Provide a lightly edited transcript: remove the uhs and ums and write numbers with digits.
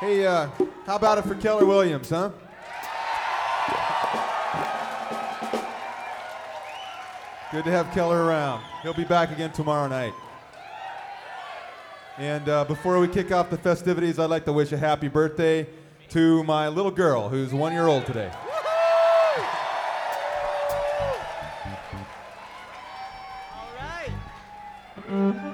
Hey, how about it for Keller Williams, huh? Good to have Keller around. He'll be back again tomorrow night. And before we kick off the festivities, I'd like to wish a happy birthday to my little girl, who's 1 year old today. All right.